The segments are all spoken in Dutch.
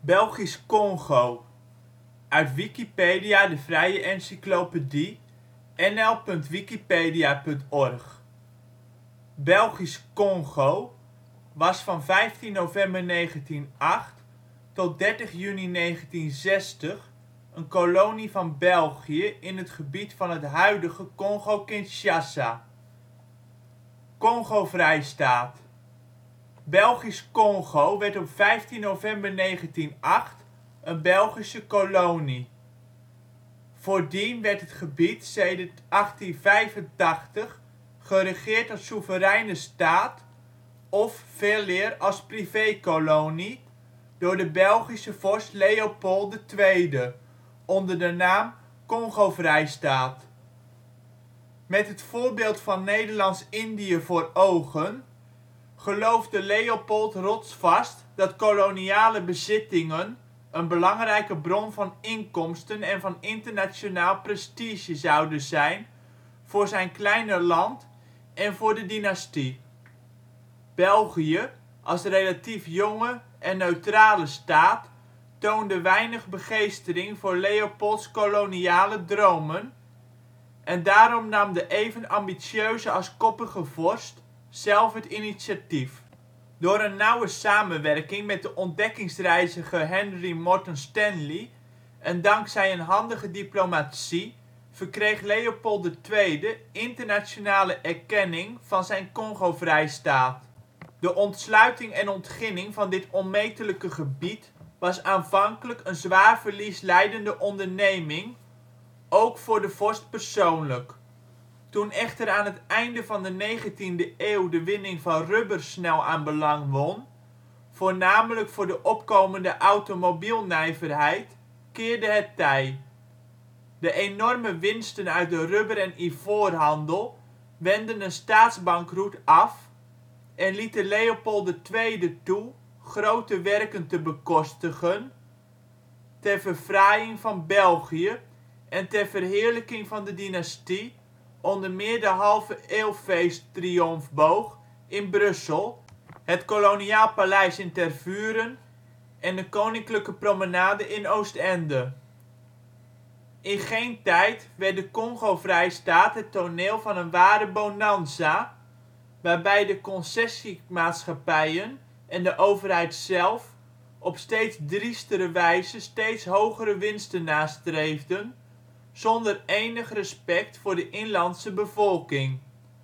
Belgisch-Kongo, uit Wikipedia, de vrije encyclopedie. nl.wikipedia.org. Belgisch-Kongo was van 15 november 1908 tot 30 juni 1960 een kolonie van België in het gebied van het huidige Congo-Kinshasa. Kongo-Vrijstaat. Belgisch-Kongo werd op 15 november 1908 een Belgische kolonie. Voordien werd het gebied sedert 1885 geregeerd als soevereine staat of veeleer als privé-kolonie door de Belgische vorst Leopold II, onder de naam Kongo-Vrijstaat. Met het voorbeeld van Nederlands-Indië voor ogen geloofde Leopold rotsvast dat koloniale bezittingen een belangrijke bron van inkomsten en van internationaal prestige zouden zijn voor zijn kleine land en voor de dynastie. België, als relatief jonge en neutrale staat, toonde weinig begeestering voor Leopolds koloniale dromen, en daarom nam de even ambitieuze als koppige vorst zelf het initiatief. Door een nauwe samenwerking met de ontdekkingsreiziger Henry Morton Stanley en dankzij een handige diplomatie verkreeg Leopold II internationale erkenning van zijn Kongo-Vrijstaat. De ontsluiting en ontginning van dit onmetelijke gebied was aanvankelijk een zwaar verlies lijdende onderneming, ook voor de vorst persoonlijk. Toen echter aan het einde van de 19e eeuw de winning van rubber snel aan belang won, voornamelijk voor de opkomende automobielnijverheid, keerde het tij. De enorme winsten uit de rubber - en ivoorhandel wendden een staatsbankroet af en lieten Leopold II toe grote werken te bekostigen ter verfraaiing van België en ter verheerlijking van de dynastie, onder meer de halve-eeuwfeest-triomfboog in Brussel, het Koloniaal Paleis in Tervuren en de Koninklijke Promenade in Oostende. In geen tijd werd de Kongo-Vrijstaat het toneel van een ware bonanza, waarbij de concessiemaatschappijen en de overheid zelf op steeds driestere wijze steeds hogere winsten nastreefden, zonder enig respect voor de inlandse bevolking.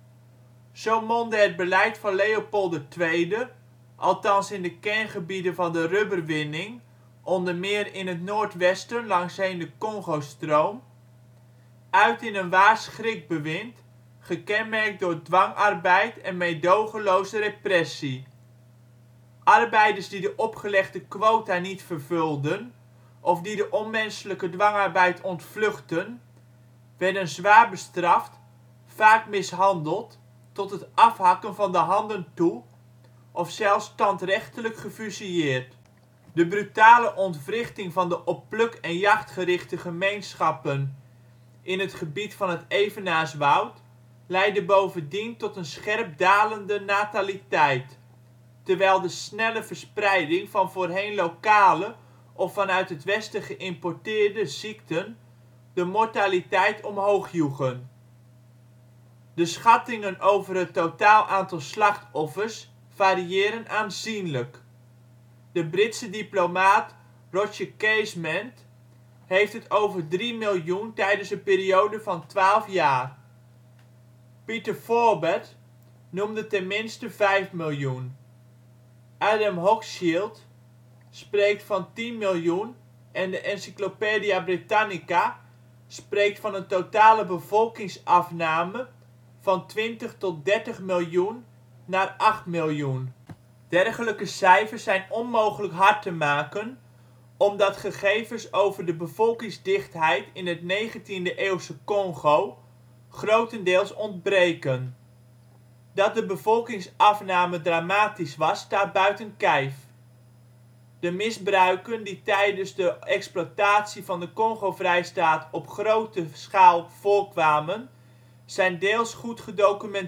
Zo mondde het beleid van Leopold II, althans in de kerngebieden van de rubberwinning, onder meer in het noordwesten langsheen de Congo-stroom, uit in een waar schrikbewind, gekenmerkt door dwangarbeid en meedogenloze repressie. Arbeiders die de opgelegde quota niet vervulden of die de onmenselijke dwangarbeid ontvluchtten, werden zwaar bestraft, vaak mishandeld, tot het afhakken van de handen toe of zelfs standrechtelijk gefusilleerd. De brutale ontwrichting van de op pluk en jacht gerichte gemeenschappen in het gebied van het evenaarswoud leidde bovendien tot een scherp dalende nataliteit, terwijl de snelle verspreiding van voorheen lokale of vanuit het westen geïmporteerde ziekten de mortaliteit omhoog joegen. De schattingen over het totaal aantal slachtoffers variëren aanzienlijk. De Britse diplomaat Roger Casement heeft het over 3 miljoen tijdens een periode van 12 jaar. Peter Forbath noemde ten minste 5 miljoen. Adam Hochschild spreekt van 10 miljoen en de Encyclopædia Britannica spreekt van een totale bevolkingsafname van 20 tot 30 miljoen naar 8 miljoen. Dergelijke cijfers zijn onmogelijk hard te maken, omdat gegevens over de bevolkingsdichtheid in het 19e-eeuwse Congo grotendeels ontbreken. Dat de bevolkingsafname dramatisch was, staat buiten kijf. De misbruiken die tijdens de exploitatie van de Kongo-Vrijstaat op grote schaal voorkwamen zijn deels goed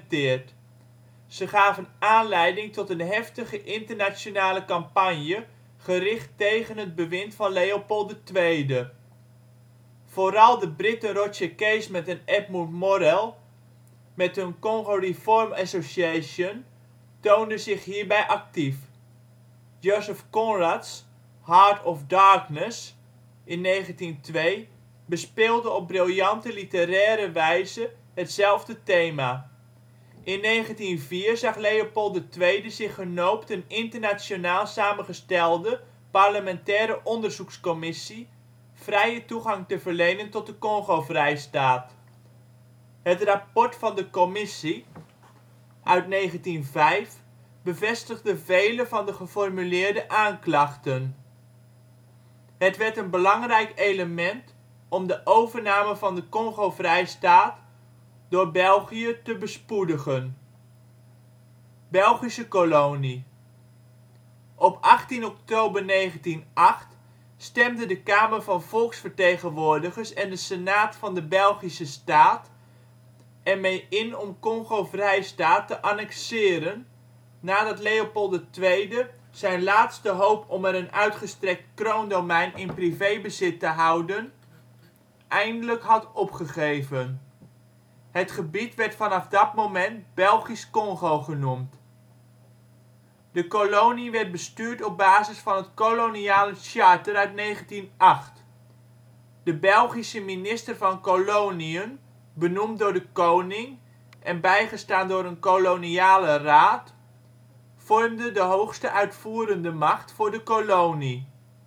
gedocumenteerd. Ze gaven aanleiding tot een heftige internationale campagne gericht tegen het bewind van Leopold II. Vooral de Britten Roger Casement en Edmund Morrell met hun Congo Reform Association toonden zich hierbij actief. Joseph Conrad's Heart of Darkness (1902) bespeelde op briljante literaire wijze hetzelfde thema. In 1904 zag Leopold II zich genoopt een internationaal samengestelde parlementaire onderzoekscommissie vrije toegang te verlenen tot de Kongo-Vrijstaat. Het rapport van de commissie uit 1905 bevestigde vele van de geformuleerde aanklachten. Het werd een belangrijk element om de overname van de Kongo-Vrijstaat door België te bespoedigen. Belgische kolonie. Op 18 oktober 1908 stemde de Kamer van Volksvertegenwoordigers en de Senaat van de Belgische staat ermee in om Kongo-Vrijstaat te annexeren, nadat Leopold II zijn laatste hoop om er een uitgestrekt kroondomein in privébezit te houden eindelijk had opgegeven. Het gebied werd vanaf dat moment Belgisch-Kongo genoemd. De kolonie werd bestuurd op basis van het Koloniale Charter uit 1908. De Belgische minister van Koloniën, benoemd door de koning en bijgestaan door een Koloniale Raad, vormde de hoogste uitvoerende macht voor de kolonie.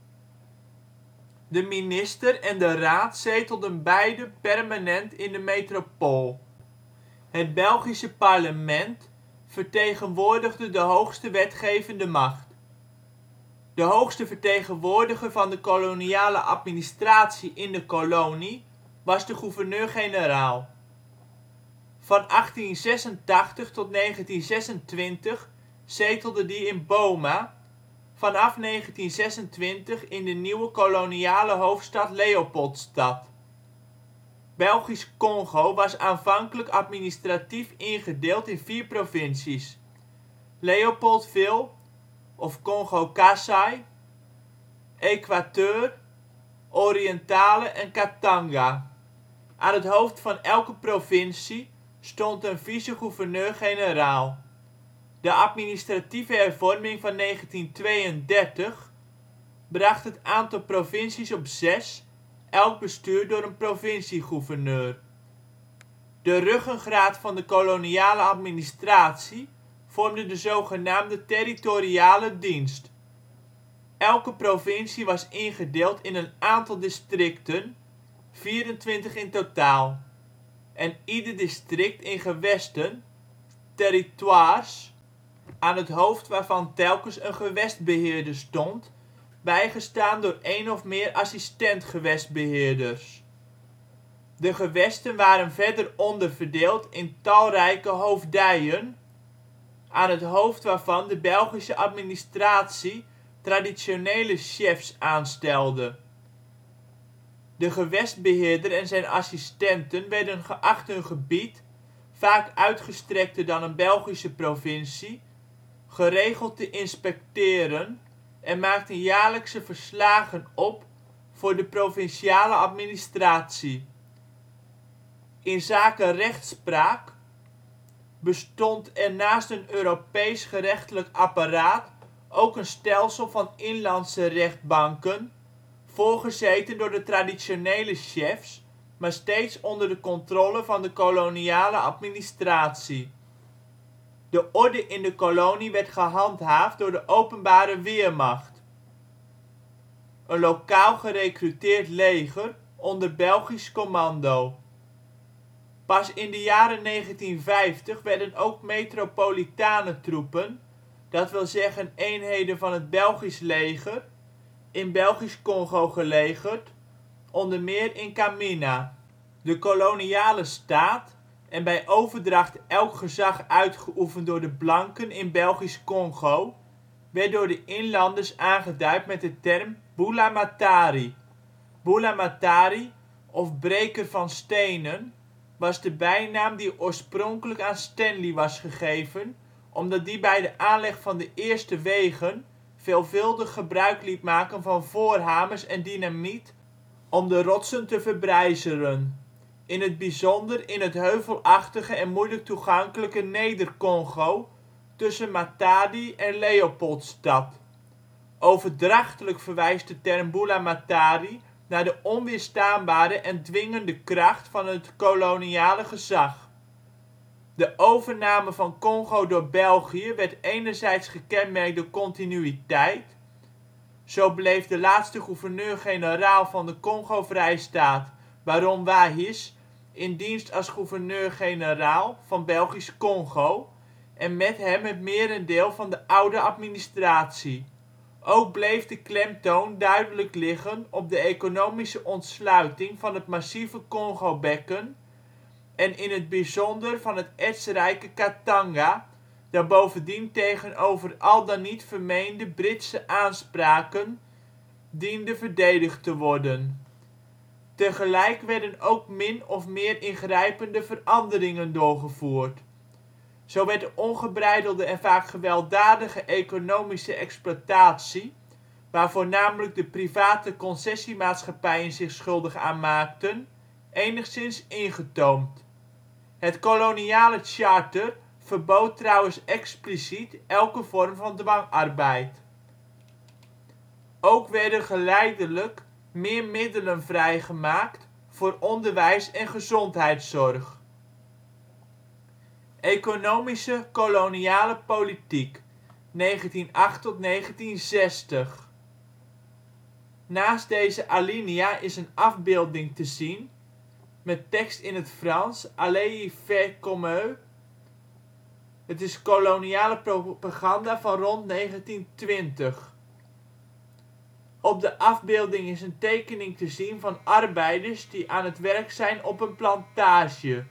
De minister en de raad zetelden beide permanent in de metropool. Het Belgische parlement vertegenwoordigde de hoogste wetgevende macht. De hoogste vertegenwoordiger van de koloniale administratie in de kolonie was de gouverneur-generaal. Van 1886 tot 1926 zetelde die in Boma, vanaf 1926 in de nieuwe koloniale hoofdstad Leopoldstad. Belgisch-Kongo was aanvankelijk administratief ingedeeld in 4 provincies: Leopoldville of Congo-Kasai, Equateur, Orientale en Katanga. Aan het hoofd van elke provincie stond een vice-gouverneur-generaal. De administratieve hervorming van 1932 bracht het aantal provincies op 6, elk bestuurd door een provincie-gouverneur. De ruggengraat van de koloniale administratie vormde de zogenaamde territoriale dienst. Elke provincie was ingedeeld in een aantal districten, 24 in totaal, en ieder district in gewesten, territoires, aan het hoofd waarvan telkens een gewestbeheerder stond, bijgestaan door 1 of meer assistent-gewestbeheerders. De gewesten waren verder onderverdeeld in talrijke hoofdijen, aan het hoofd waarvan de Belgische administratie traditionele chefs aanstelde. De gewestbeheerder en zijn assistenten werden geacht hun gebied, vaak uitgestrekter dan een Belgische provincie, geregeld te inspecteren en maakten jaarlijkse verslagen op voor de provinciale administratie. Inzake rechtspraak bestond er naast een Europees gerechtelijk apparaat ook een stelsel van inlandse rechtbanken, voorgezeten door de traditionele chefs, maar steeds onder de controle van de koloniale administratie. De orde in de kolonie werd gehandhaafd door de Openbare Weermacht, een lokaal gerekruteerd leger onder Belgisch commando. Pas in de jaren 1950 werden ook metropolitane troepen, dat wil zeggen eenheden van het Belgisch leger, in Belgisch-Kongo gelegerd, onder meer in Kamina. De koloniale staat, en bij overdracht elk gezag uitgeoefend door de blanken in Belgisch-Kongo, werd door de inlanders aangeduid met de term Mbulamatari. Mbulamatari, of breker van stenen, was de bijnaam die oorspronkelijk aan Stanley was gegeven omdat die bij de aanleg van de eerste wegen veelvuldig gebruik liet maken van voorhamers en dynamiet om de rotsen te verbrijzelen, in het bijzonder in het heuvelachtige en moeilijk toegankelijke Neder-Congo tussen Matadi en Leopoldstad. Overdrachtelijk verwijst de term Mbula-Matari naar de onweerstaanbare en dwingende kracht van het koloniale gezag. De overname van Congo door België werd enerzijds gekenmerkt door continuïteit. Zo bleef de laatste gouverneur-generaal van de Kongo-Vrijstaat, baron Wahis, in dienst als gouverneur-generaal van Belgisch-Kongo en met hem het merendeel van de oude administratie. Ook bleef de klemtoon duidelijk liggen op de economische ontsluiting van het massieve Congobekken en in het bijzonder van het ertsrijke Katanga, dat bovendien tegenover al dan niet vermeende Britse aanspraken diende verdedigd te worden. Tegelijk werden ook min of meer ingrijpende veranderingen doorgevoerd. Zo werd de ongebreidelde en vaak gewelddadige economische exploitatie, waar voornamelijk de private concessiemaatschappijen zich schuldig aan maakten, enigszins ingetoomd. Het koloniale charter verbood trouwens expliciet elke vorm van dwangarbeid. Ook werden geleidelijk meer middelen vrijgemaakt voor onderwijs en gezondheidszorg. Economische koloniale politiek, 1908-1960. Naast deze alinea is een afbeelding te zien, met tekst in het Frans: Allez-y faire comme eux. Het is koloniale propaganda van rond 1920. Op de afbeelding is een tekening te zien van arbeiders die aan het werk zijn op een plantage.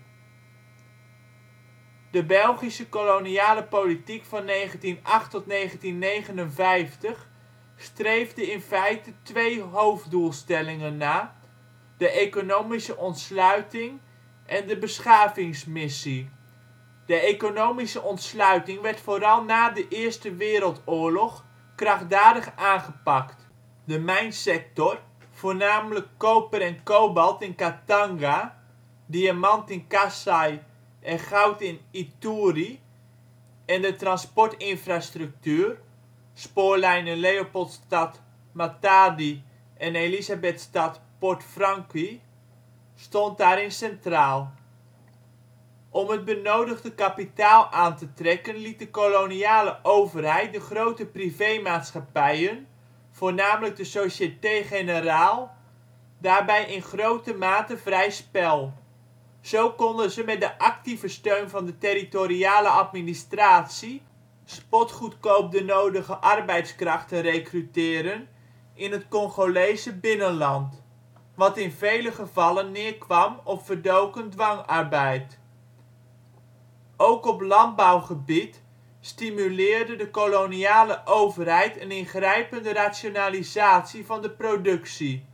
De Belgische koloniale politiek van 1908 tot 1959 streefde in feite twee hoofddoelstellingen na: de economische ontsluiting en de beschavingsmissie. De economische ontsluiting werd vooral na de Eerste Wereldoorlog krachtdadig aangepakt. De mijnsector, voornamelijk koper en kobalt in Katanga, diamant in Kasai en goud in Ituri, en de transportinfrastructuur (spoorlijnen Leopoldstad-Matadi en Elisabethstad-Port Francqui) stond daarin centraal. Om het benodigde kapitaal aan te trekken liet de koloniale overheid de grote privé-maatschappijen, voornamelijk de Société Générale, daarbij in grote mate vrij spel. Zo konden ze met de actieve steun van de territoriale administratie spotgoedkoop de nodige arbeidskrachten rekruteren in het Congolese binnenland, wat in vele gevallen neerkwam op verdoken dwangarbeid. Ook op landbouwgebied stimuleerde de koloniale overheid een ingrijpende rationalisatie van de productie.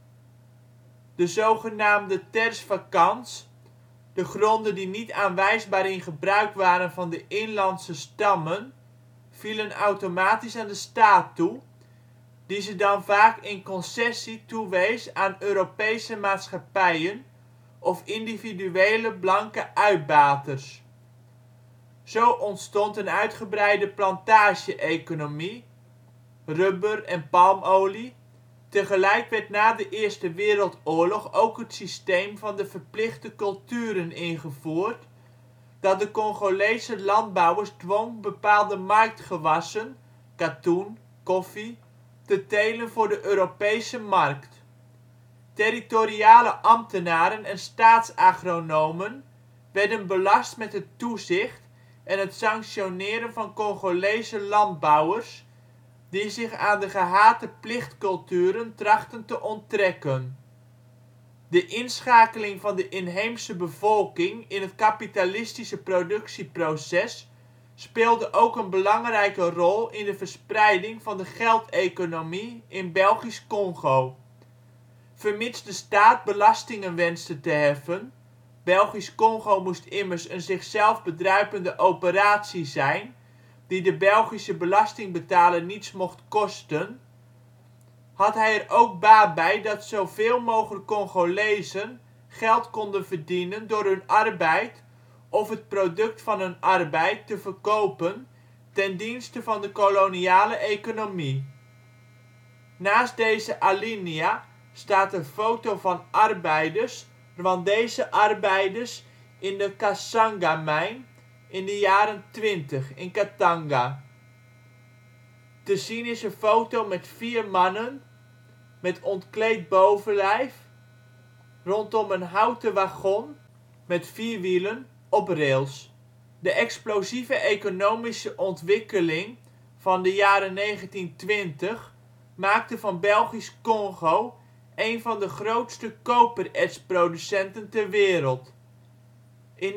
De zogenaamde terres vacances, de gronden die niet aanwijsbaar in gebruik waren van de inlandse stammen, vielen automatisch aan de staat toe, die ze dan vaak in concessie toewees aan Europese maatschappijen of individuele blanke uitbaters. Zo ontstond een uitgebreide plantage-economie (rubber en palmolie). Tegelijk werd na de Eerste Wereldoorlog ook het systeem van de verplichte culturen ingevoerd, dat de Congolese landbouwers dwong bepaalde marktgewassen (katoen, koffie) te telen voor de Europese markt. Territoriale ambtenaren en staatsagronomen werden belast met het toezicht en het sanctioneren van Congolese landbouwers die zich aan de gehate plichtculturen trachtten te onttrekken. De inschakeling van de inheemse bevolking in het kapitalistische productieproces speelde ook een belangrijke rol in de verspreiding van de geldeconomie in Belgisch-Kongo. Vermits de staat belastingen wenste te heffen (Belgisch-Kongo moest immers een zichzelf bedruipende operatie zijn die de Belgische belastingbetaler niets mocht kosten, had hij er ook baat bij dat zoveel mogelijk Congolezen geld konden verdienen door hun arbeid of het product van hun arbeid te verkopen ten dienste van de koloniale economie. Naast deze alinea staat een foto van Rwandese arbeiders in de Kasanga-mijn in de jaren ' 20 in Katanga. Te zien is een foto met 4 mannen met ontkleed bovenlijf rondom een houten wagon met 4 wielen op rails. De explosieve economische ontwikkeling van de jaren 1920 maakte van Belgisch-Kongo een van de grootste koperertsproducenten ter wereld. In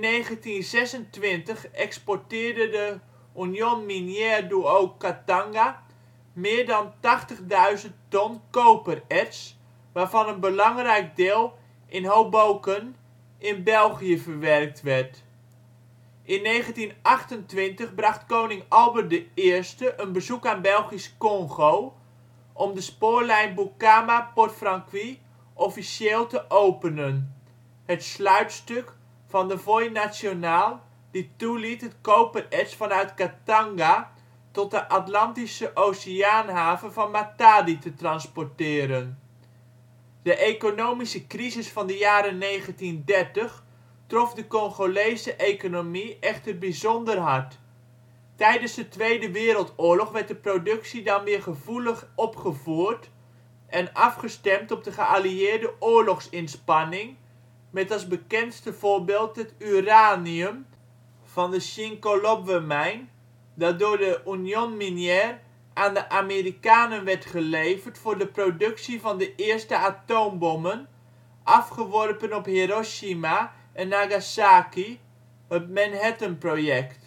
1926 exporteerde de Union Minière du Haut-Katanga meer dan 80.000 ton kopererts, waarvan een belangrijk deel in Hoboken in België verwerkt werd. In 1928 bracht koning Albert I een bezoek aan Belgisch-Kongo om de spoorlijn Bukama-Port Francqui officieel te openen, het sluitstuk van de Voie nationale die toeliet het kopererts vanuit Katanga tot de Atlantische Oceaanhaven van Matadi te transporteren. De economische crisis van de jaren 1930 trof de Congolese economie echter bijzonder hard. Tijdens de Tweede Wereldoorlog werd de productie dan weer gevoelig opgevoerd en afgestemd op de geallieerde oorlogsinspanning, met als bekendste voorbeeld het uranium van de Shinkolobwe-mijn, dat door de Union Minière aan de Amerikanen werd geleverd voor de productie van de eerste atoombommen, afgeworpen op Hiroshima en Nagasaki, het Manhattan-project.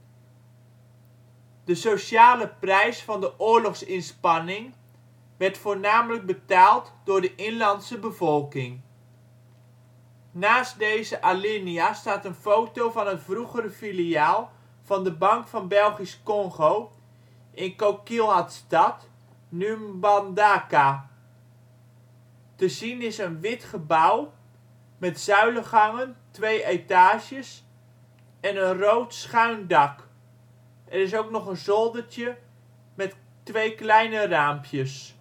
De sociale prijs van de oorlogsinspanning werd voornamelijk betaald door de inlandse bevolking. Naast deze alinea staat een foto van het vroegere filiaal van de Bank van Belgisch-Kongo in Coquilhatstad, nu Mbandaka. Te zien is een wit gebouw met zuilengangen, 2 etages en een rood schuin dak. Er is ook nog een zoldertje met 2 kleine raampjes.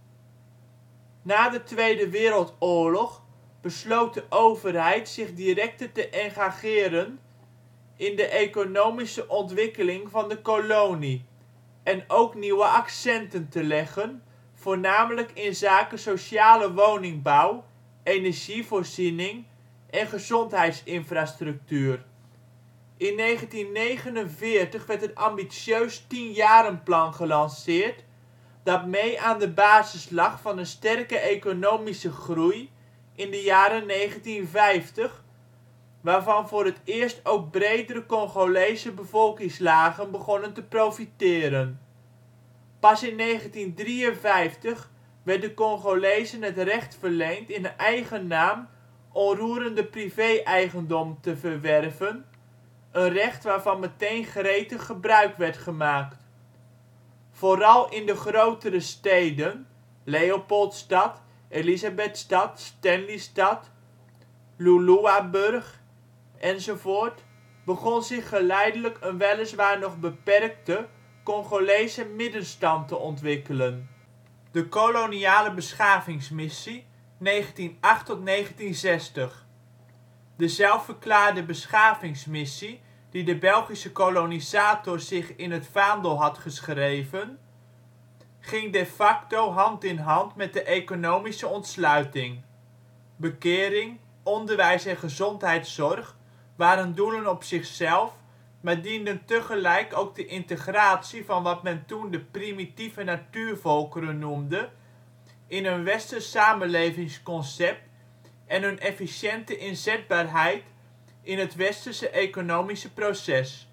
Na de Tweede Wereldoorlog besloot de overheid zich directer te engageren in de economische ontwikkeling van de kolonie en ook nieuwe accenten te leggen, voornamelijk inzake sociale woningbouw, energievoorziening en gezondheidsinfrastructuur. In 1949 werd een ambitieus 10-jarenplan gelanceerd dat mee aan de basis lag van een sterke economische groei in de jaren 1950, waarvan voor het eerst ook bredere Congolese bevolkingslagen begonnen te profiteren. Pas in 1953 werd de Congolezen het recht verleend in eigen naam onroerende privé-eigendom te verwerven, een recht waarvan meteen gretig gebruik werd gemaakt. Vooral in de grotere steden (Leopoldstad, Elisabethstad, Stanleystad, Luluaburg enzovoort) begon zich geleidelijk een weliswaar nog beperkte Congolese middenstand te ontwikkelen. De Koloniale Beschavingsmissie, 1908-1960. De zelfverklaarde beschavingsmissie die de Belgische kolonisator zich in het vaandel had geschreven, ging de facto hand in hand met de economische ontsluiting. Bekering, onderwijs en gezondheidszorg waren doelen op zichzelf, maar dienden tegelijk ook de integratie van wat men toen de primitieve natuurvolkeren noemde in een westers samenlevingsconcept en hun efficiënte inzetbaarheid in het westerse economische proces.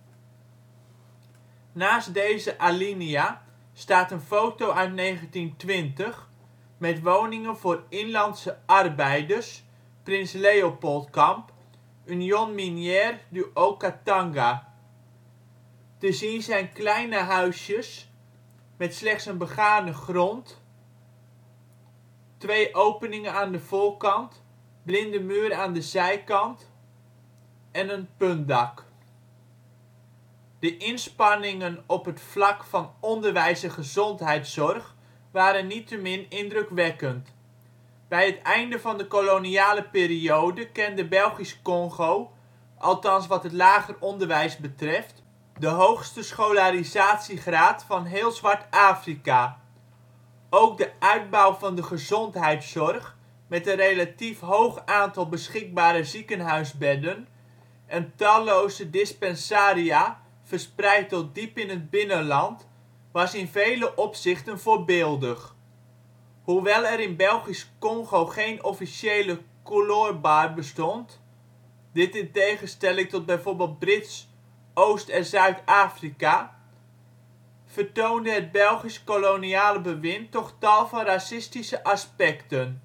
Naast deze alinea staat een foto uit 1920 met woningen voor inlandse arbeiders, Prins Leopoldkamp, Union Minière du Haut-Katanga. Te zien zijn kleine huisjes met slechts een begane grond, twee openingen aan de voorkant, blinde muur aan de zijkant en een puntdak. De inspanningen op het vlak van onderwijs en gezondheidszorg waren niettemin indrukwekkend. Bij het einde van de koloniale periode kende Belgisch-Kongo, althans wat het lager onderwijs betreft, de hoogste scholarisatiegraad van heel Zwart-Afrika. Ook de uitbouw van de gezondheidszorg, met een relatief hoog aantal beschikbare ziekenhuisbedden en talloze dispensaria verspreid tot diep in het binnenland, was in vele opzichten voorbeeldig. Hoewel er in Belgisch-Kongo geen officiële Couloir bestond (dit in tegenstelling tot bijvoorbeeld Brits Oost - en Zuid-Afrika), vertoonde het Belgisch koloniale bewind toch tal van racistische aspecten.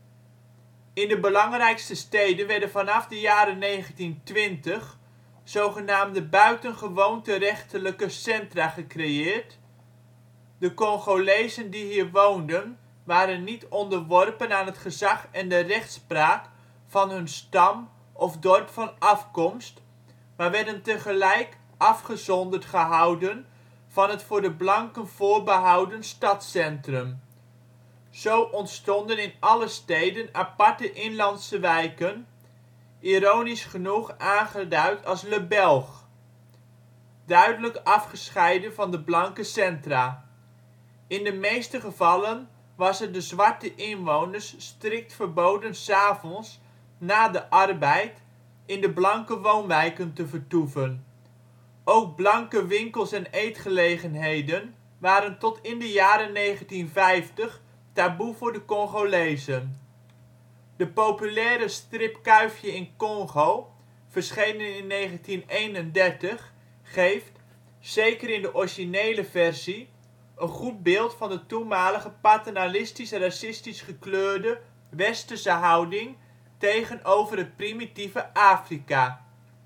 In de belangrijkste steden werden vanaf de jaren 1920 zogenaamde buitengewoonterechtelijke centra gecreëerd. De Congolezen die hier woonden waren niet onderworpen aan het gezag en de rechtspraak van hun stam of dorp van afkomst, maar werden tegelijk afgezonderd gehouden van het voor de blanken voorbehouden stadscentrum. Zo ontstonden in alle steden aparte inlandse wijken, ironisch genoeg aangeduid als " Le Belge ", duidelijk afgescheiden van de blanke centra. In de meeste gevallen was het de zwarte inwoners strikt verboden ' s avonds na de arbeid in de blanke woonwijken te vertoeven. Ook blanke winkels en eetgelegenheden waren tot in de jaren 1950 taboe voor de Congolezen. De populaire strip Kuifje in Congo, verschenen in 1931, geeft, zeker in de originele versie, een goed beeld van de toenmalige paternalistisch-racistisch gekleurde westerse houding tegenover het primitieve Afrika.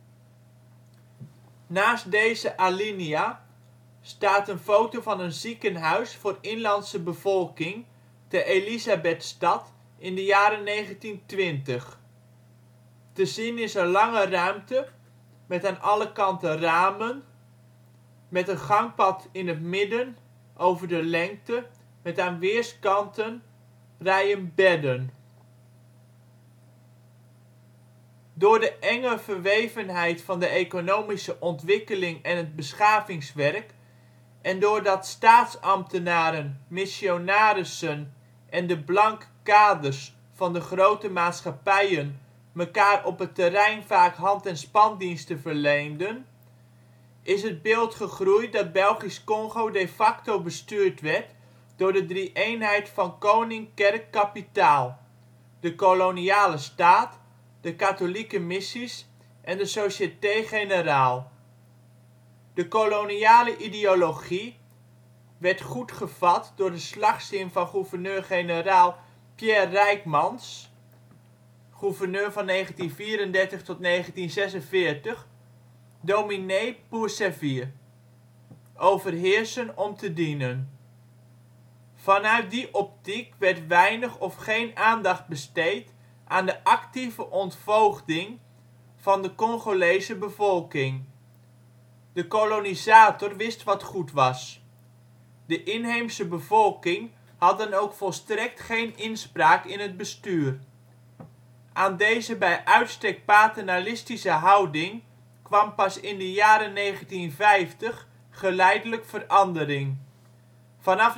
Naast deze alinea staat een foto van een ziekenhuis voor inlandse bevolking te Elisabethstad in de jaren 1920. Te zien is een lange ruimte met aan alle kanten ramen, met een gangpad in het midden over de lengte, met aan weerskanten rijen bedden. Door de enge verwevenheid van de economische ontwikkeling en het beschavingswerk en doordat staatsambtenaren, missionarissen en de blanke kaders van de grote maatschappijen mekaar op het terrein vaak hand - en spandiensten verleenden, is het beeld gegroeid dat Belgisch-Kongo de facto bestuurd werd door de drie-eenheid van koning, kerk, kapitaal: de koloniale staat, de katholieke missies en de Société Générale. De koloniale ideologie werd goed gevat door de slagzin van gouverneur-generaal Pierre Ryckmans (gouverneur van 1934 tot 1946), dominee pour servir (overheersen om te dienen). Vanuit die optiek werd weinig of geen aandacht besteed aan de actieve ontvoogding van de Congolese bevolking. De kolonisator wist wat goed was. De inheemse bevolking had dan ook volstrekt geen inspraak in het bestuur. Aan deze bij uitstek paternalistische houding kwam pas in de jaren 1950 geleidelijk verandering. Vanaf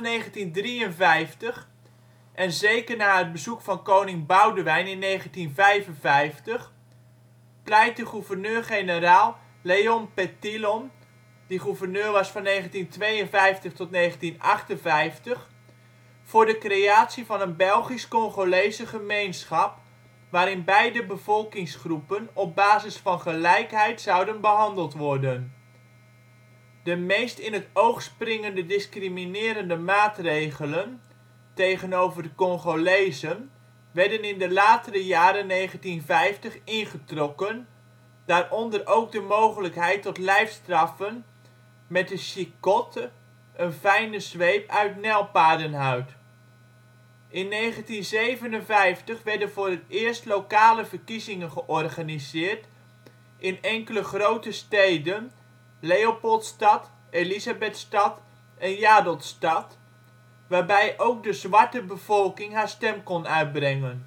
1953, en zeker na het bezoek van koning Boudewijn in 1955, pleitte gouverneur-generaal Léon Petitton, die gouverneur was van 1952 tot 1958, voor de creatie van een Belgisch-Congolese gemeenschap, waarin beide bevolkingsgroepen op basis van gelijkheid zouden behandeld worden. De meest in het oog springende discriminerende maatregelen tegenover de Congolezen werden in de latere jaren 1950 ingetrokken, daaronder ook de mogelijkheid tot lijfstraffen met de chicotte, een fijne zweep uit nijlpaardenhuid. In 1957 werden voor het eerst lokale verkiezingen georganiseerd in enkele grote steden: Leopoldstad, Elisabethstad en Jadotstad, waarbij ook de zwarte bevolking haar stem kon uitbrengen.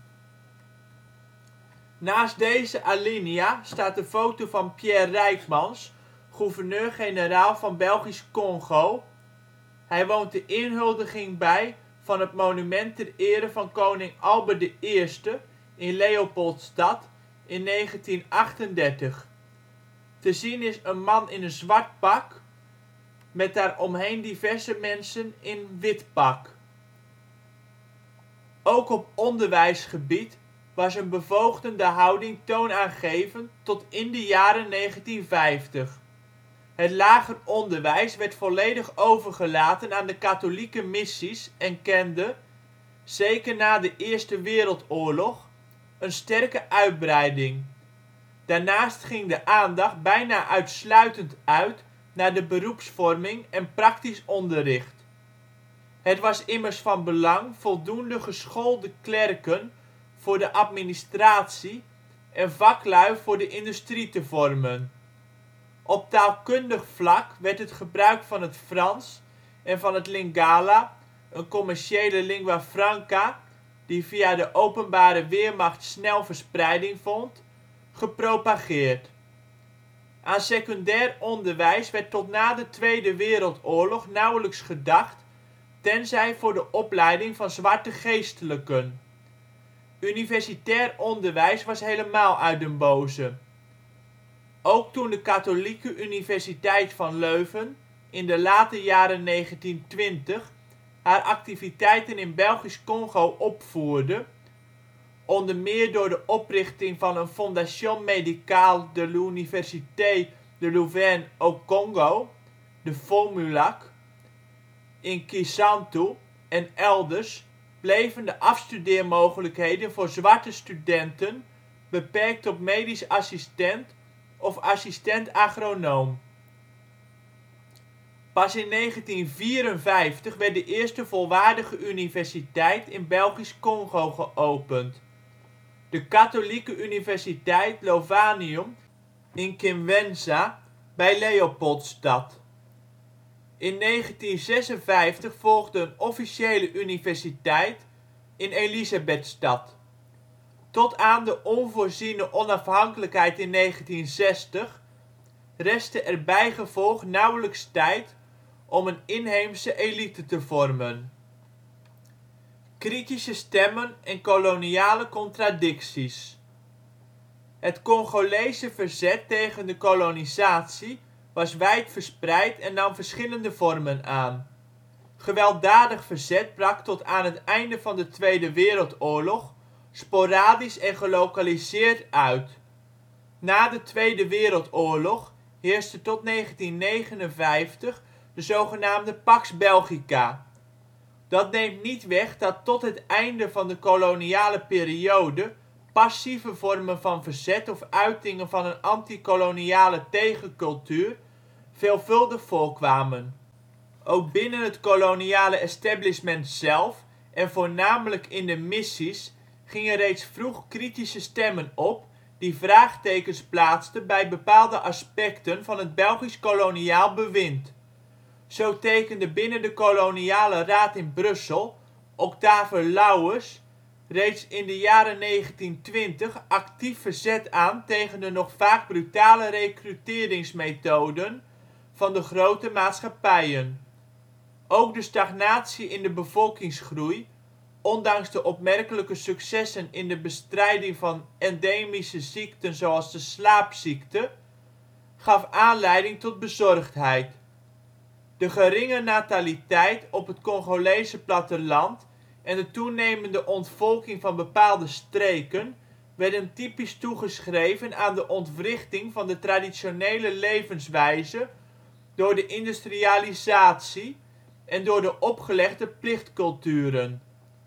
Naast deze alinea staat een foto van Pierre Ryckmans, gouverneur-generaal van Belgisch-Kongo. Hij woont de inhuldiging bij van het monument ter ere van koning Albert I in Leopoldstad in 1938. Te zien is een man in een zwart pak met daaromheen diverse mensen in wit pak. Ook op onderwijsgebied was een bevoogdende houding toonaangevend tot in de jaren 1950. Het lager onderwijs werd volledig overgelaten aan de katholieke missies en kende, zeker na de Eerste Wereldoorlog, een sterke uitbreiding. Daarnaast ging de aandacht bijna uitsluitend uit naar de beroepsvorming en praktisch onderricht. Het was immers van belang voldoende geschoolde klerken voor de administratie en vaklui voor de industrie te vormen. Op taalkundig vlak werd het gebruik van het Frans en van het Lingala, een commerciële lingua franca die via de openbare Wehrmacht snel verspreiding vond, gepropageerd. Aan secundair onderwijs werd tot na de Tweede Wereldoorlog nauwelijks gedacht, tenzij voor de opleiding van zwarte geestelijken. Universitair onderwijs was helemaal uit den boze. Ook toen de Katholieke Universiteit van Leuven in de late jaren 1920 haar activiteiten in Belgisch-Kongo opvoerde, onder meer door de oprichting van een Fondation Médicale de l'Université de Louvain-au-Congo, de FONMULAC, in Kisantu en elders, bleven de afstudeermogelijkheden voor zwarte studenten beperkt tot medisch assistent of assistent-agronoom. Pas in 1954 werd de eerste volwaardige universiteit in Belgisch-Kongo geopend: de Katholieke Universiteit Lovanium in Kimwenza bij Leopoldstad. In 1956 volgde een officiële universiteit in Elisabethstad. Tot aan de onvoorziene onafhankelijkheid in 1960 restte er bijgevolg nauwelijks tijd om een inheemse elite te vormen. Kritische stemmen en koloniale contradicties. Het Congolese verzet tegen de kolonisatie was wijdverspreid en nam verschillende vormen aan. Gewelddadig verzet brak tot aan het einde van de Tweede Wereldoorlog sporadisch en gelokaliseerd uit. Na de Tweede Wereldoorlog heerste tot 1959 de zogenaamde Pax Belgica. Dat neemt niet weg dat tot het einde van de koloniale periode passieve vormen van verzet of uitingen van een anti-koloniale tegencultuur veelvuldig voorkwamen. Ook binnen het koloniale establishment zelf en voornamelijk in de missies gingen reeds vroeg kritische stemmen op die vraagtekens plaatsten bij bepaalde aspecten van het Belgisch koloniaal bewind. Zo tekende binnen de Koloniale Raad in Brussel Octave Louwers reeds in de jaren 1920 actief verzet aan tegen de nog vaak brutale rekruteringsmethoden van de grote maatschappijen. Ook de stagnatie in de bevolkingsgroei, ondanks de opmerkelijke successen in de bestrijding van endemische ziekten zoals de slaapziekte, gaf aanleiding tot bezorgdheid. De geringe nataliteit op het Congolese platteland en de toenemende ontvolking van bepaalde streken werden typisch toegeschreven aan de ontwrichting van de traditionele levenswijze door de industrialisatie en door de opgelegde plichtculturen.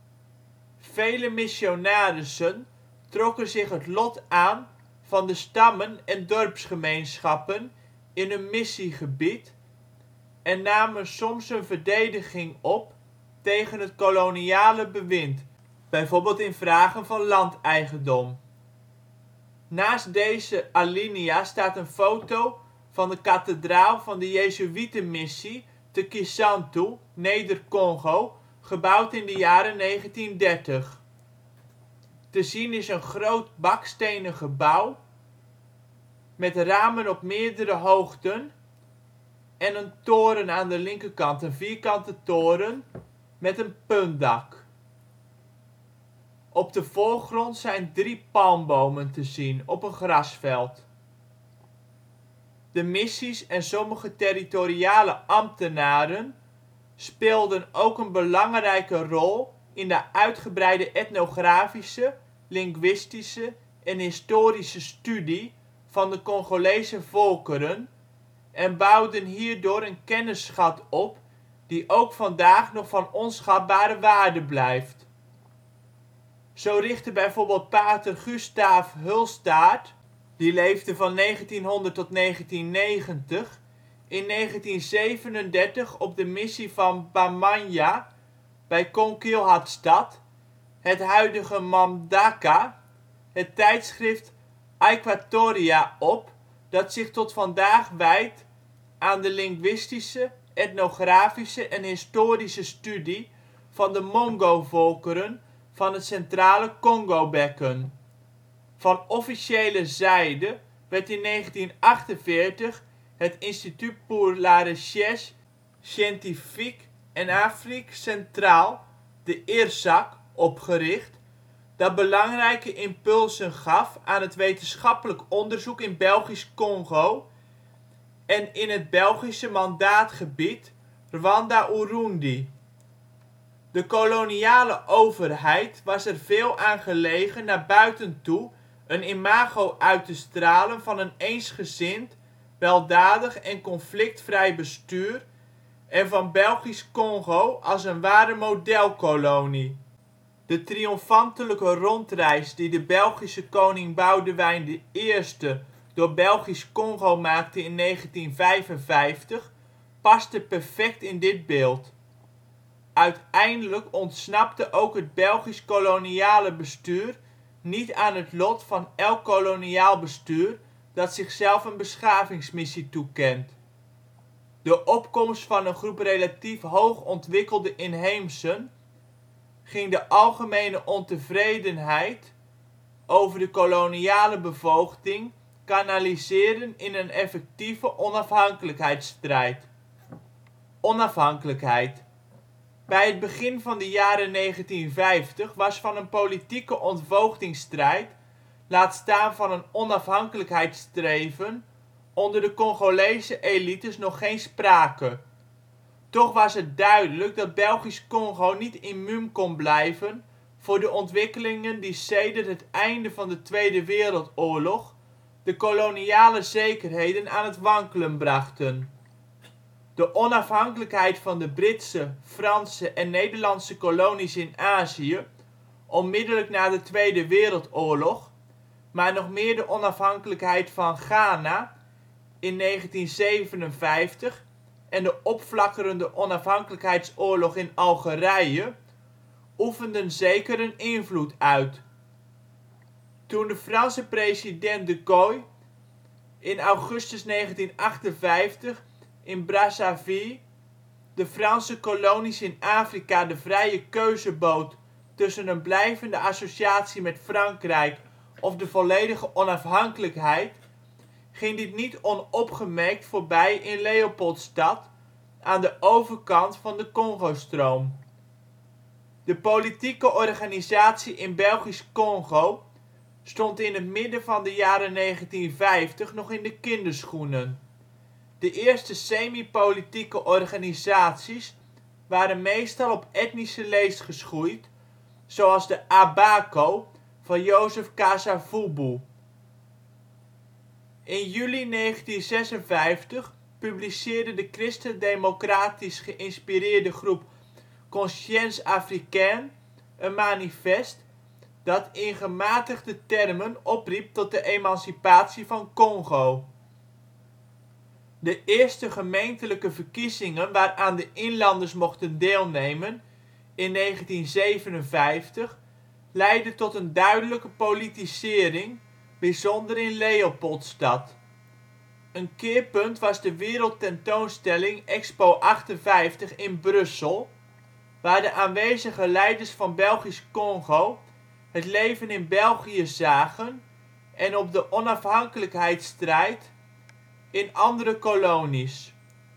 Vele missionarissen trokken zich het lot aan van de stammen en dorpsgemeenschappen in hun missiegebied en namen soms een verdediging op tegen het koloniale bewind, bijvoorbeeld in vragen van landeigendom. Naast deze alinea staat een foto van de kathedraal van de jezuïetenmissie te Kisantu, Neder-Congo, gebouwd in de jaren 1930. Te zien is een groot bakstenen gebouw met ramen op meerdere hoogten en een toren aan de linkerkant, een vierkante toren met een puntdak. Op de voorgrond zijn 3 palmbomen te zien op een grasveld. De missies en sommige territoriale ambtenaren speelden ook een belangrijke rol in de uitgebreide etnografische, linguïstische en historische studie van de Congolese volkeren en bouwden hierdoor een kennisschat op die ook vandaag nog van onschatbare waarde blijft. Zo richtte bijvoorbeeld pater Gustaaf Hulstaert (1900 tot 1990) in 1937 op de missie van Bamanya bij Coquilhatstad, het huidige Mbandaka, het tijdschrift Aequatoria op, dat zich tot vandaag wijdt aan de linguïstische, etnografische en historische studie van de Mongo-volkeren van het centrale Congobekken. Van officiële zijde werd in 1948 het Institut pour la Recherche Scientifique en Afrique Centrale (IRSAC) opgericht, dat belangrijke impulsen gaf aan het wetenschappelijk onderzoek in Belgisch-Kongo en in het Belgische mandaatgebied Rwanda-Urundi. De koloniale overheid was er veel aan gelegen naar buiten toe een imago uit te stralen van een eensgezind, weldadig en conflictvrij bestuur en van Belgisch-Kongo als een ware modelkolonie. De triomfantelijke rondreis die de Belgische koning Boudewijn I door Belgisch-Kongo maakte in 1955 paste perfect in dit beeld. Uiteindelijk ontsnapte ook het Belgisch koloniale bestuur niet aan het lot van elk koloniaal bestuur dat zichzelf een beschavingsmissie toekent. De opkomst van een groep relatief hoog ontwikkelde inheemsen ging de algemene ontevredenheid over de koloniale bevoogding kanaliseren in een effectieve onafhankelijkheidsstrijd. Onafhankelijkheid. Bij het begin van de jaren 1950 was van een politieke ontvoogdingsstrijd, laat staan van een onafhankelijkheidsstreven, onder de Congolese elites nog geen sprake. Toch was het duidelijk dat Belgisch-Kongo niet immuun kon blijven voor de ontwikkelingen die sedert het einde van de Tweede Wereldoorlog de koloniale zekerheden aan het wankelen brachten. De onafhankelijkheid van de Britse, Franse en Nederlandse kolonies in Azië onmiddellijk na de Tweede Wereldoorlog, maar nog meer de onafhankelijkheid van Ghana in 1957 en de opflakkerende onafhankelijkheidsoorlog in Algerije oefenden zeker een invloed uit. Toen de Franse president De Gaulle in augustus 1958 in Brazzaville de Franse kolonies in Afrika de vrije keuze bood tussen een blijvende associatie met Frankrijk of de volledige onafhankelijkheid, ging dit niet onopgemerkt voorbij in Leopoldstad aan de overkant van de Congo-stroom. De politieke organisatie in Belgisch-Kongo stond in het midden van de jaren 1950 nog in de kinderschoenen. De eerste semi-politieke organisaties waren meestal op etnische leest geschoeid, zoals de ABAKO van Joseph Kasavubu. In juli 1956 publiceerde de christendemocratisch geïnspireerde groep Conscience Africaine een manifest dat in gematigde termen opriep tot de emancipatie van Congo. De eerste gemeentelijke verkiezingen waaraan de inlanders mochten deelnemen, in 1957, leidden tot een duidelijke politisering, bijzonder in Leopoldstad. Een keerpunt was de wereldtentoonstelling Expo 58 in Brussel, waar de aanwezige leiders van Belgisch-Kongo het leven in België zagen en op de onafhankelijkheidsstrijd in andere kolonies.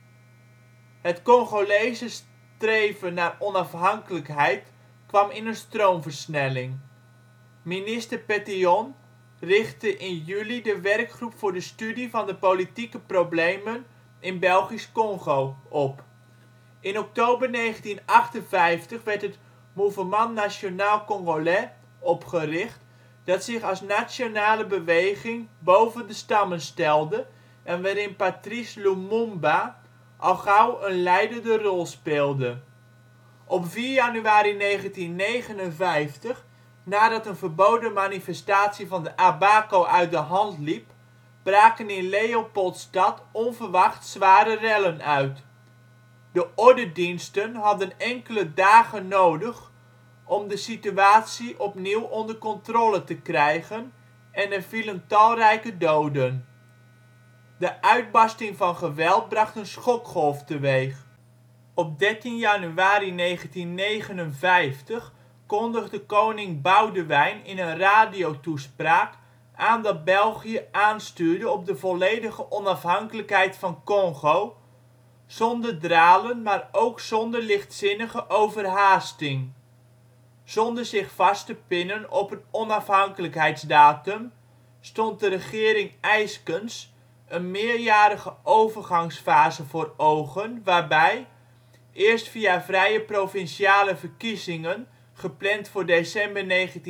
Het Congolese streven naar onafhankelijkheid kwam in een stroomversnelling. Minister Petillon richtte in juli de Werkgroep voor de Studie van de Politieke Problemen in Belgisch-Kongo op. In oktober 1958 werd het Mouvement National Congolais opgericht, dat zich als nationale beweging boven de stammen stelde en waarin Patrice Lumumba al gauw een leidende rol speelde. Op 4 januari 1959, nadat een verboden manifestatie van de ABAKO uit de hand liep, braken in Leopoldstad onverwacht zware rellen uit. De ordediensten hadden enkele dagen nodig om de situatie opnieuw onder controle te krijgen en er vielen talrijke doden. De uitbarsting van geweld bracht een schokgolf teweeg. Op 13 januari 1959 kondigde koning Boudewijn in een radiotoespraak aan dat België aanstuurde op de volledige onafhankelijkheid van Congo, zonder dralen maar ook zonder lichtzinnige overhaasting. Zonder zich vast te pinnen op een onafhankelijkheidsdatum stond de regering Eyskens een meerjarige overgangsfase voor ogen waarbij, eerst via vrije provinciale verkiezingen gepland voor december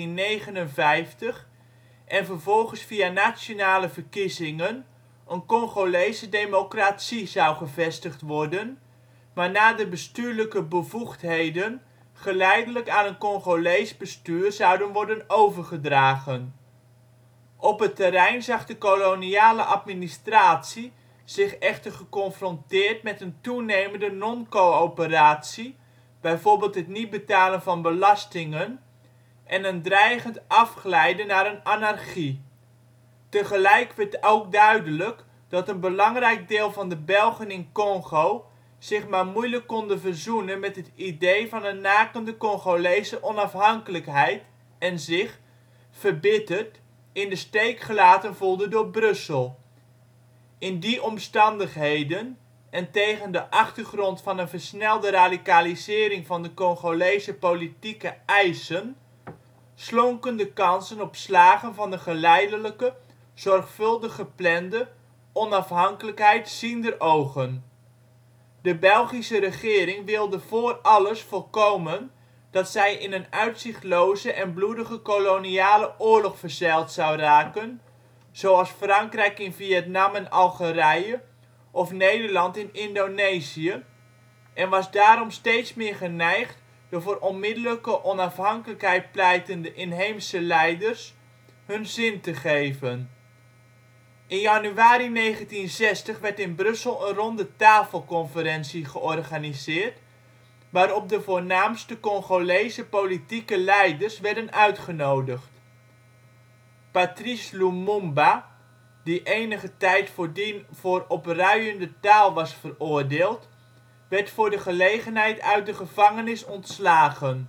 1959 en vervolgens via nationale verkiezingen, een Congolese democratie zou gevestigd worden, waarna de bestuurlijke bevoegdheden geleidelijk aan een Congolees bestuur zouden worden overgedragen. Op het terrein zag de koloniale administratie zich echter geconfronteerd met een toenemende non-coöperatie, bijvoorbeeld het niet betalen van belastingen, en een dreigend afglijden naar een anarchie. Tegelijk werd ook duidelijk dat een belangrijk deel van de Belgen in Congo zich maar moeilijk konden verzoenen met het idee van een nakende Congolese onafhankelijkheid en zich, verbitterd, in de steek gelaten voelden door Brussel. In die omstandigheden, en tegen de achtergrond van een versnelde radicalisering van de Congolese politieke eisen, slonken de kansen op slagen van de geleidelijke, zorgvuldig geplande onafhankelijkheid ziender ogen. De Belgische regering wilde voor alles voorkomen dat zij in een uitzichtloze en bloedige koloniale oorlog verzeild zou raken, zoals Frankrijk in Vietnam en Algerije of Nederland in Indonesië, en was daarom steeds meer geneigd de voor onmiddellijke onafhankelijkheid pleitende inheemse leiders hun zin te geven. In januari 1960 werd in Brussel een ronde-tafelconferentie georganiseerd, waarop de voornaamste Congolese politieke leiders werden uitgenodigd. Patrice Lumumba, die enige tijd voordien voor opruiende taal was veroordeeld, werd voor de gelegenheid uit de gevangenis ontslagen.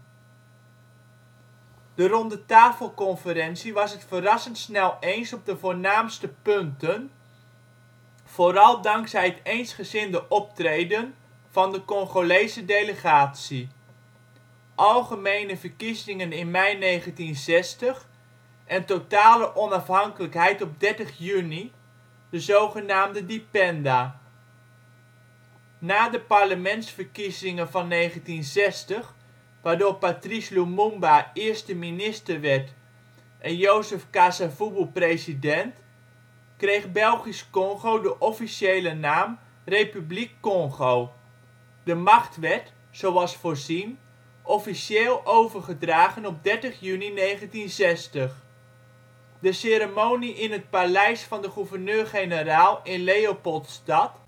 De ronde-tafelconferentie was het verrassend snel eens op de voornaamste punten, vooral dankzij het eensgezinde optreden van de Congolese delegatie: algemene verkiezingen in mei 1960 en totale onafhankelijkheid op 30 juni, de zogenaamde Dipenda. Na de parlementsverkiezingen van 1960, waardoor Patrice Lumumba eerste minister werd en Joseph Kasavubu president, kreeg Belgisch-Kongo de officiële naam Republiek Congo. De macht werd, zoals voorzien, officieel overgedragen op 30 juni 1960. De ceremonie in het paleis van de gouverneur-generaal in Leopoldstad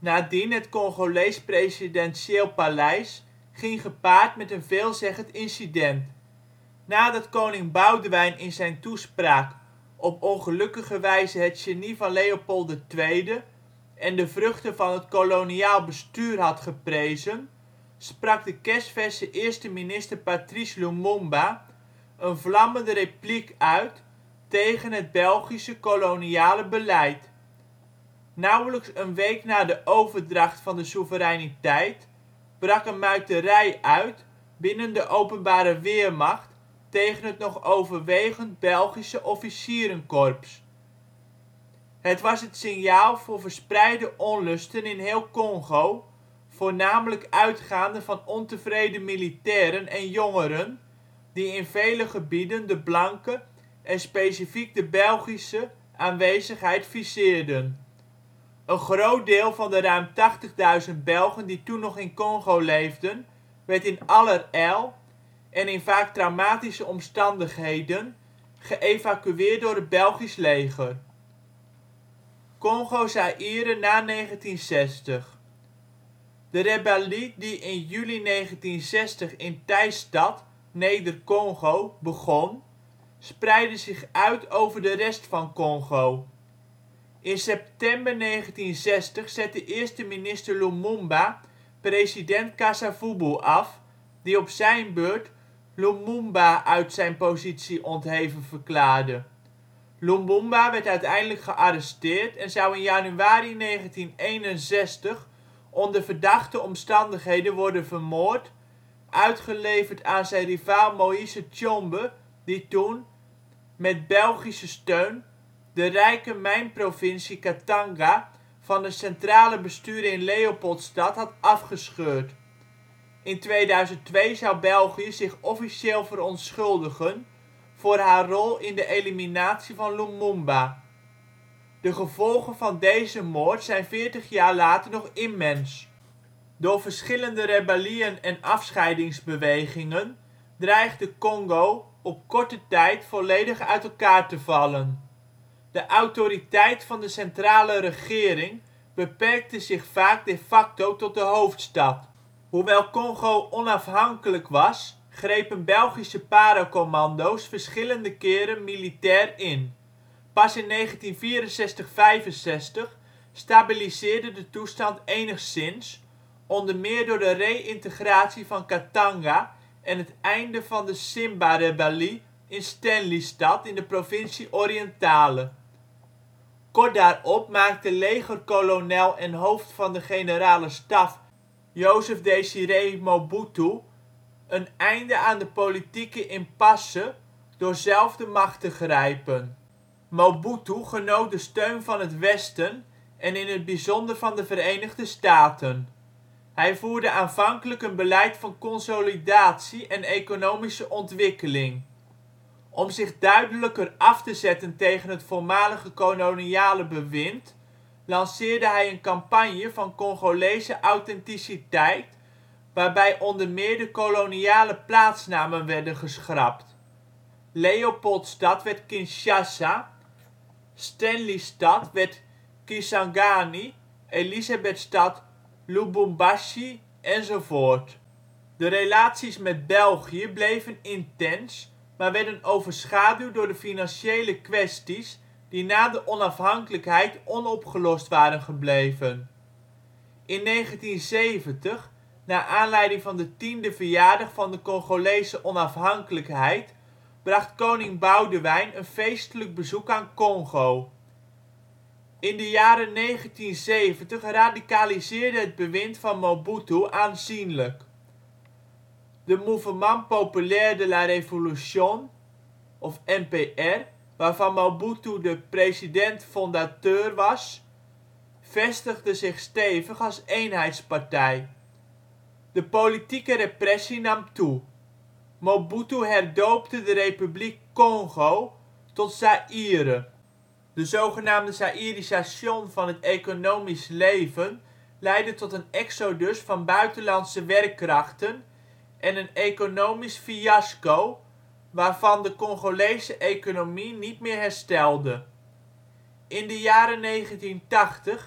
Nadien het Congolees Presidentieel Paleis ging gepaard met een veelzeggend incident. Nadat koning Boudewijn in zijn toespraak op ongelukkige wijze het genie van Leopold II en de vruchten van het koloniaal bestuur had geprezen, sprak de kersverse eerste minister Patrice Lumumba een vlammende repliek uit tegen het Belgische koloniale beleid. Nauwelijks een week na de overdracht van de soevereiniteit brak een muiterij uit binnen de Openbare Weermacht tegen het nog overwegend Belgische officierenkorps. Het was het signaal voor verspreide onlusten in heel Congo, voornamelijk uitgaande van ontevreden militairen en jongeren die in vele gebieden de blanke en specifiek de Belgische aanwezigheid viseerden. Een groot deel van de ruim 80.000 Belgen die toen nog in Congo leefden, werd in allerijl en in vaak traumatische omstandigheden geëvacueerd door het Belgisch leger. Congo-Zaïre na 1960. De rebellie die in juli 1960 in Thaistad, Neder-Congo, begon, spreidde zich uit over de rest van Congo. In september 1960 zette eerste minister Lumumba president Kasa-Vubu af, die op zijn beurt Lumumba uit zijn positie ontheven verklaarde. Lumumba werd uiteindelijk gearresteerd en zou in januari 1961 onder verdachte omstandigheden worden vermoord, uitgeleverd aan zijn rivaal Moïse Tsjombe die toen, met Belgische steun, de rijke mijnprovincie Katanga van het centrale bestuur in Leopoldstad had afgescheurd. In 2002 zou België zich officieel verontschuldigen voor haar rol in de eliminatie van Lumumba. De gevolgen van deze moord zijn 40 jaar later nog immens. Door verschillende rebellieën en afscheidingsbewegingen dreigde Congo op korte tijd volledig uit elkaar te vallen. De autoriteit van de centrale regering beperkte zich vaak de facto tot de hoofdstad. Hoewel Congo onafhankelijk was, grepen Belgische paracommando 's verschillende keren militair in. Pas in 1964 / 65 stabiliseerde de toestand enigszins, onder meer door de reïntegratie van Katanga en het einde van de Simba-rebellie in Stanleystad in de provincie Orientale. Kort daarop maakte leger-kolonel en hoofd van de generale staf Joseph Désiré Mobutu een einde aan de politieke impasse door zelf de macht te grijpen. Mobutu genoot de steun van het Westen en in het bijzonder van de Verenigde Staten. Hij voerde aanvankelijk een beleid van consolidatie en economische ontwikkeling. Om zich duidelijker af te zetten tegen het voormalige koloniale bewind lanceerde hij een campagne van Congolese authenticiteit, waarbij onder meer de koloniale plaatsnamen werden geschrapt. Leopoldstad werd Kinshasa, Stanleystad werd Kisangani, Elisabethstad Lubumbashi enzovoort. De relaties met België bleven intens, maar werden overschaduwd door de financiële kwesties die na de onafhankelijkheid onopgelost waren gebleven. In 1970, naar aanleiding van de 10e verjaardag van de Congolese onafhankelijkheid, bracht koning Boudewijn een feestelijk bezoek aan Congo. In de jaren 1970 radicaliseerde het bewind van Mobutu aanzienlijk. De Mouvement Populaire de la Révolution (MPR), waarvan Mobutu de president-fondateur was, vestigde zich stevig als eenheidspartij. De politieke repressie nam toe. Mobutu herdoopte de Republiek Congo tot Zaïre. De zogenaamde Zaïrisation van het economisch leven leidde tot een exodus van buitenlandse werkkrachten en een economisch fiasco, waarvan de Congolese economie niet meer herstelde. In de jaren 1980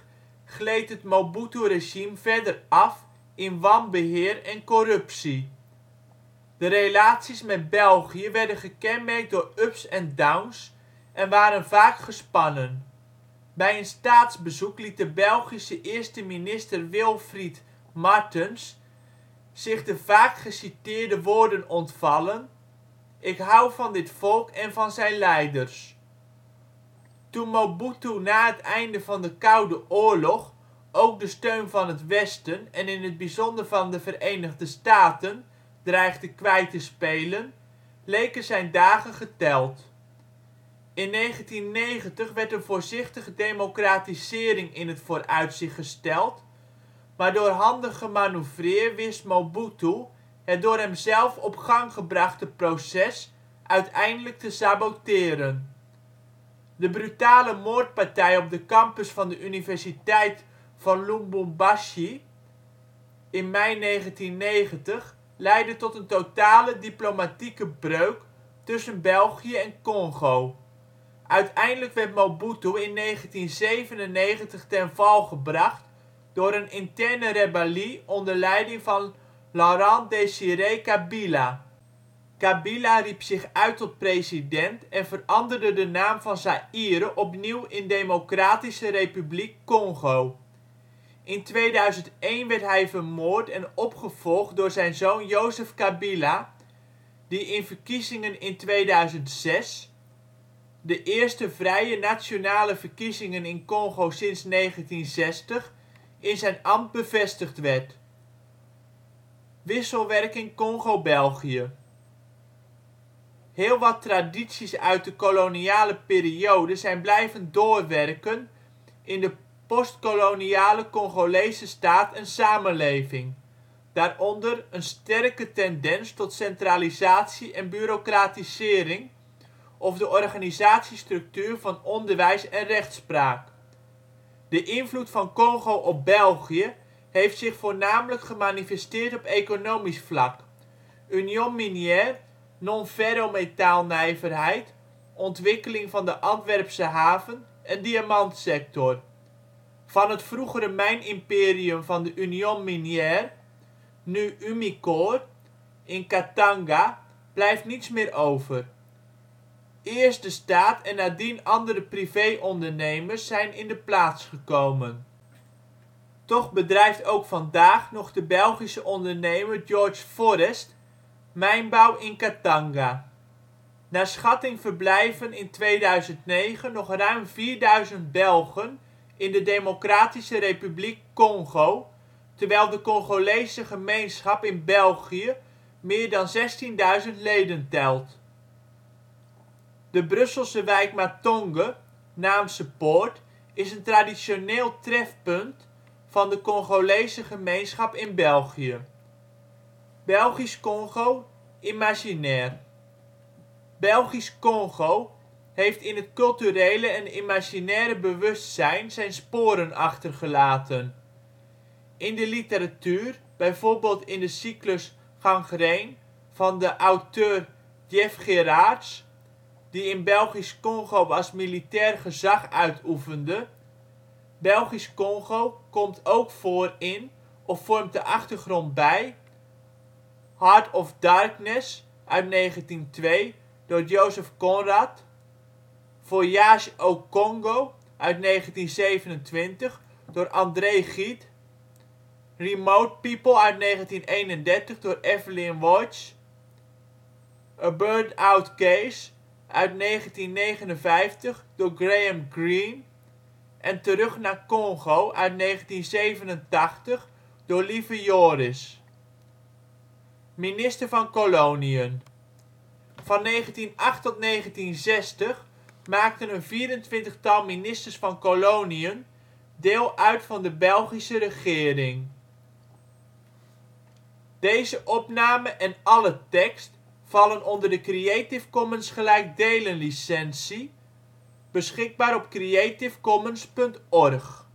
gleed het Mobutu-regime verder af in wanbeheer en corruptie. De relaties met België werden gekenmerkt door ups en downs en waren vaak gespannen. Bij een staatsbezoek liet de Belgische eerste minister Wilfried Martens zich de vaak geciteerde woorden ontvallen: " Ik hou van dit volk en van zijn leiders ". Toen Mobutu na het einde van de Koude Oorlog ook de steun van het Westen en in het bijzonder van de Verenigde Staten dreigde kwijt te spelen, leken zijn dagen geteld. In 1990 werd een voorzichtige democratisering in het vooruitzicht gesteld, maar door handig gemanoeuvreer wist Mobutu het door hemzelf op gang gebrachte proces uiteindelijk te saboteren. De brutale moordpartij op de campus van de Universiteit van Lubumbashi in mei 1990 leidde tot een totale diplomatieke breuk tussen België en Congo. Uiteindelijk werd Mobutu in 1997 ten val gebracht door een interne rebellie onder leiding van Laurent-Désiré Kabila. Kabila riep zich uit tot president en veranderde de naam van Zaïre opnieuw in Democratische Republiek Congo. In 2001 werd hij vermoord en opgevolgd door zijn zoon Joseph Kabila, die in verkiezingen in 2006, de eerste vrije nationale verkiezingen in Congo sinds 1960, in zijn ambt bevestigd werd. Wisselwerking Congo-België. Heel wat tradities uit de koloniale periode zijn blijven doorwerken in de postkoloniale Congolese staat en samenleving, daaronder een sterke tendens tot centralisatie en bureaucratisering of de organisatiestructuur van onderwijs en rechtspraak. De invloed van Congo op België heeft zich voornamelijk gemanifesteerd op economisch vlak: Union Minière, non-ferrometaalnijverheid, ontwikkeling van de Antwerpse haven en diamantsector. Van het vroegere mijnimperium van de Union Minière, nu Umicore in Katanga, blijft niets meer over. Eerst de staat en nadien andere privé-ondernemers zijn in de plaats gekomen. Toch bedrijft ook vandaag nog de Belgische ondernemer George Forrest mijnbouw in Katanga. Naar schatting verblijven in 2009 nog ruim 4000 Belgen in de Democratische Republiek Congo, terwijl de Congolese gemeenschap in België meer dan 16.000 leden telt. De Brusselse wijk Matonge, Naamse Poort, is een traditioneel trefpunt van de Congolese gemeenschap in België. Belgisch-Kongo imaginair. Belgisch-Kongo heeft in het culturele en imaginaire bewustzijn zijn sporen achtergelaten. In de literatuur, bijvoorbeeld in de cyclus Gangreen van de auteur Jeff Gerards, die in Belgisch-Kongo als militair gezag uitoefende. Belgisch-Kongo komt ook voor in, of vormt de achtergrond bij, Heart of Darkness (1902) door Joseph Conrad, Voyage au Congo (1927) door André Gide, Remote People (1931) door Evelyn Waugh, A Burned Out Case (1959) door Graham Greene en Terug naar Congo (1987) door Lieve Joris. Minister van Koloniën. Van 1908 tot 1960 maakten een 24-tal ministers van Koloniën deel uit van de Belgische regering. Deze opname en alle tekst vallen onder de Creative Commons gelijkdelen licentie, beschikbaar op creativecommons.org